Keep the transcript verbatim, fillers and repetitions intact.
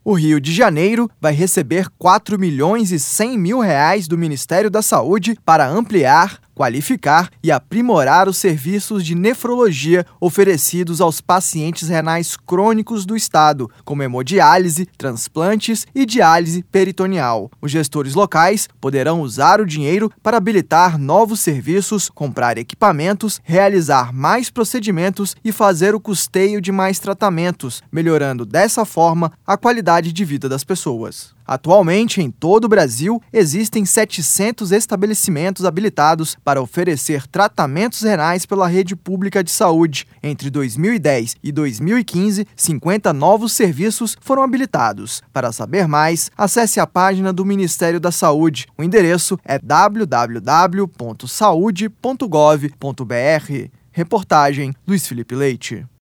O Rio de Janeiro vai receber quatro milhões e cem mil reais do Ministério da Saúde para ampliar, qualificar e aprimorar os serviços de nefrologia oferecidos aos pacientes renais crônicos do estado, como hemodiálise, transplantes e diálise peritoneal. Os gestores locais poderão usar o dinheiro para habilitar novos serviços, comprar equipamentos, realizar mais procedimentos e fazer o custeio de mais tratamentos, melhorando dessa forma a qualidade de vida das pessoas. Atualmente, em todo o Brasil, existem setecentos estabelecimentos habilitados para oferecer tratamentos renais pela rede pública de saúde. Entre dois mil e dez e dois mil e quinze, cinquenta novos serviços foram habilitados. Para saber mais, acesse a página do Ministério da Saúde. O endereço é w w w ponto saude ponto gov ponto b r. Reportagem Luiz Felipe Leite.